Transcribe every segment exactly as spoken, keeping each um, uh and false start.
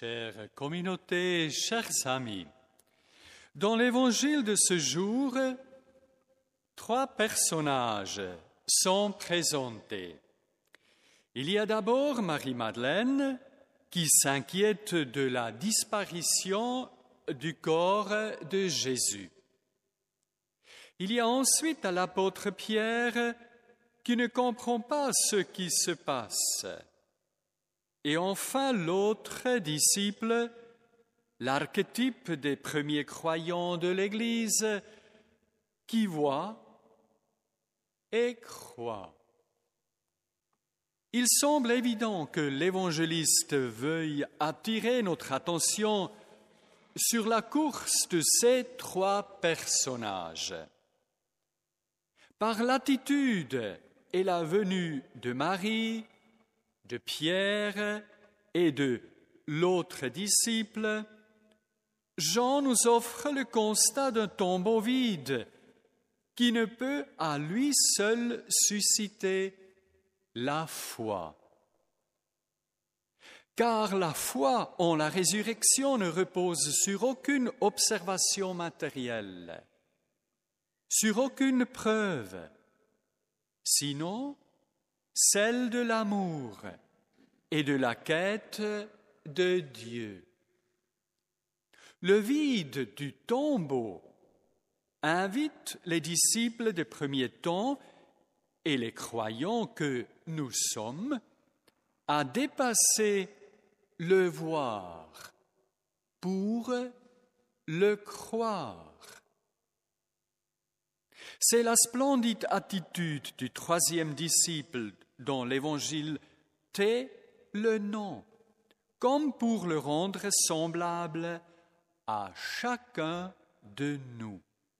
Chère communauté, chers amis, dans l'évangile de ce jour, trois personnages sont présentés. Il y a d'abord Marie-Madeleine qui s'inquiète de la disparition du corps de Jésus. Il y a ensuite l'apôtre Pierre qui ne comprend pas ce qui se passe. Et enfin l'autre disciple, l'archétype des premiers croyants de l'Église, qui voit et croit. Il semble évident que l'évangéliste veuille attirer notre attention sur la course de ces trois personnages. Par l'attitude et la venue de Marie, de Pierre et de l'autre disciple, Jean nous offre le constat d'un tombeau vide qui ne peut à lui seul susciter la foi. Car la foi en la résurrection ne repose sur aucune observation matérielle, sur aucune preuve, sinon celle de l'amour et de la quête de Dieu. Le vide du tombeau invite les disciples des premiers temps et les croyants que nous sommes à dépasser le voir pour le croire. C'est la splendide attitude du troisième disciple dont l'Évangile tait le nom, comme pour le rendre semblable à chacun de nous.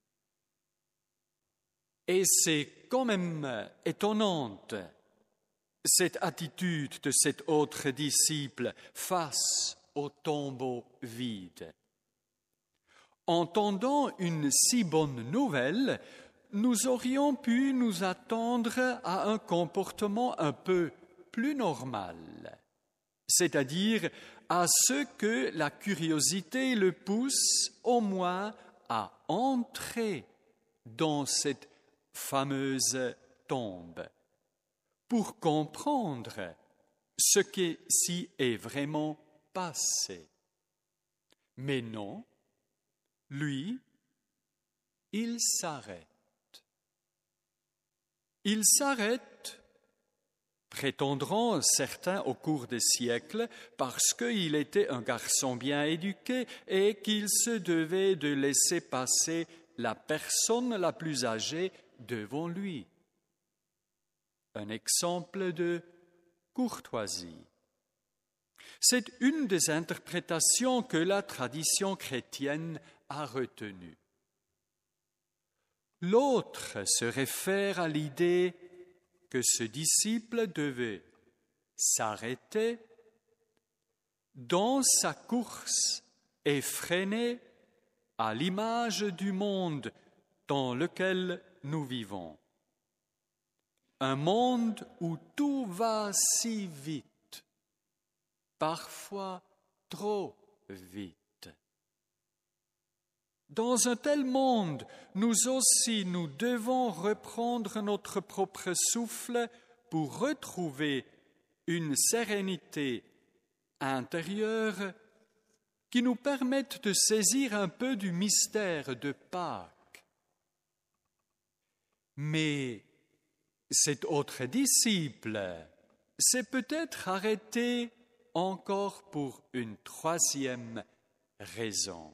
Et c'est quand même étonnante, cette attitude de cet autre disciple face au tombeau vide. Entendant une si bonne nouvelle, nous aurions pu nous attendre à un comportement un peu plus normal, c'est-à-dire à ce que la curiosité le pousse au moins à entrer dans cette fameuse tombe pour comprendre ce qui s'y est vraiment passé. Mais non, lui, il s'arrête. Il s'arrête, prétendront certains au cours des siècles, parce qu'il était un garçon bien éduqué et qu'il se devait de laisser passer la personne la plus âgée devant lui. Un exemple de courtoisie. C'est une des interprétations que la tradition chrétienne a retenues. L'autre se réfère à l'idée que ce disciple devait s'arrêter dans sa course effrénée à l'image du monde dans lequel nous vivons. Un monde où tout va si vite, parfois trop vite. Dans un tel monde, nous aussi, nous devons reprendre notre propre souffle pour retrouver une sérénité intérieure qui nous permette de saisir un peu du mystère de Pâques. Mais cet autre disciple s'est peut-être arrêté encore pour une troisième raison.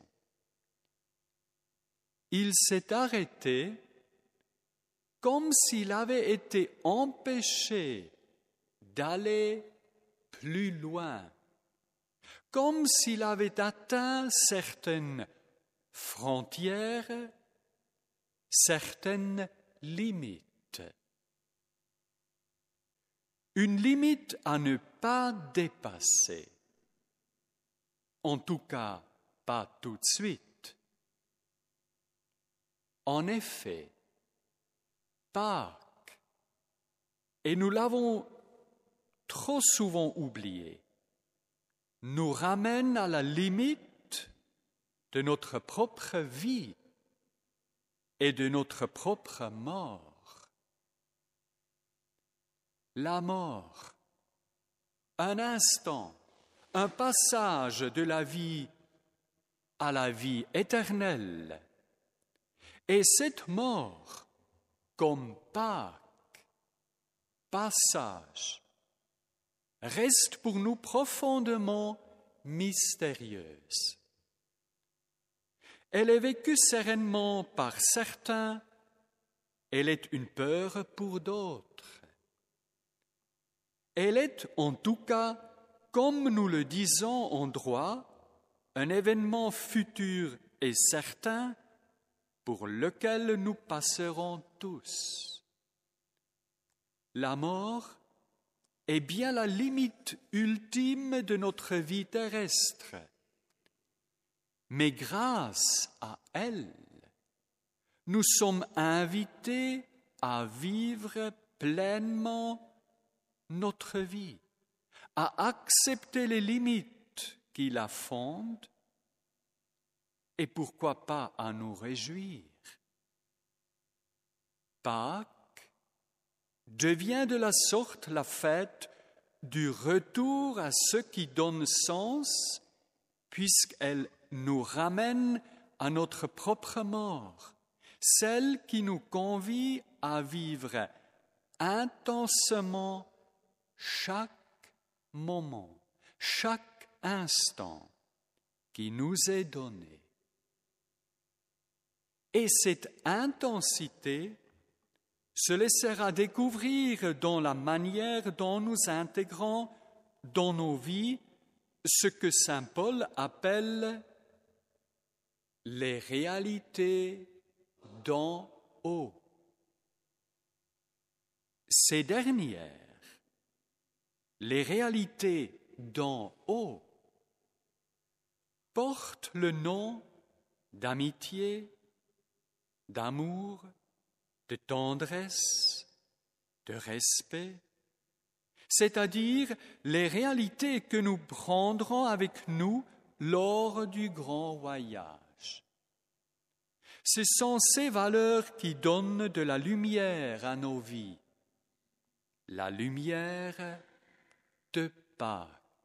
Il s'est arrêté comme s'il avait été empêché d'aller plus loin, comme s'il avait atteint certaines frontières, certaines limites. Une limite à ne pas dépasser, en tout cas pas tout de suite. En effet, Pâques, et nous l'avons trop souvent oublié, nous ramène à la limite de notre propre vie et de notre propre mort. La mort, un instant, un passage de la vie à la vie éternelle. Et cette mort, comme Pâques, passage, reste pour nous profondément mystérieuse. Elle est vécue sereinement par certains, elle est une peur pour d'autres. Elle est en tout cas, comme nous le disons en droit, un événement futur et certain pour lequel nous passerons tous. La mort est bien la limite ultime de notre vie terrestre. Mais grâce à elle, nous sommes invités à vivre pleinement notre vie, à accepter les limites qui la fondent et pourquoi pas à nous réjouir. Pâques devient de la sorte la fête du retour à ce qui donne sens, puisqu'elle nous ramène à notre propre mort, celle qui nous convie à vivre intensément chaque moment, chaque instant qui nous est donné. Et cette intensité se laissera découvrir dans la manière dont nous intégrons dans nos vies ce que saint Paul appelle les réalités d'en haut. Ces dernières, les réalités d'en haut, portent le nom d'amitié, d'amour, de tendresse, de respect, c'est-à-dire les réalités que nous prendrons avec nous lors du grand voyage. Ce sont ces valeurs qui donnent de la lumière à nos vies, la lumière de Pâques.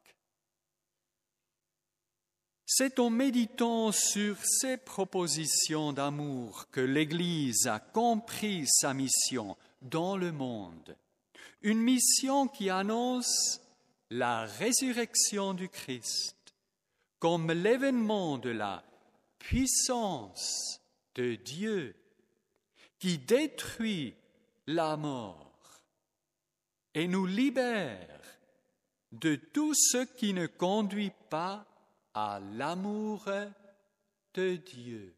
C'est en méditant sur ces propositions d'amour que l'Église a compris sa mission dans le monde, une mission qui annonce la résurrection du Christ comme l'événement de la puissance de Dieu qui détruit la mort et nous libère de tout ce qui ne conduit pas à l'amour de Dieu.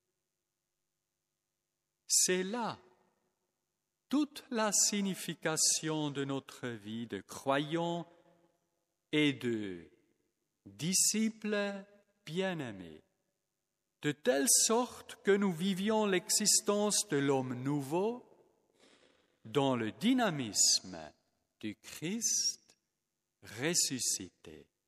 C'est là toute la signification de notre vie de croyants et de disciples bien-aimés, de telle sorte que nous vivions l'existence de l'homme nouveau dans le dynamisme du Christ ressuscité.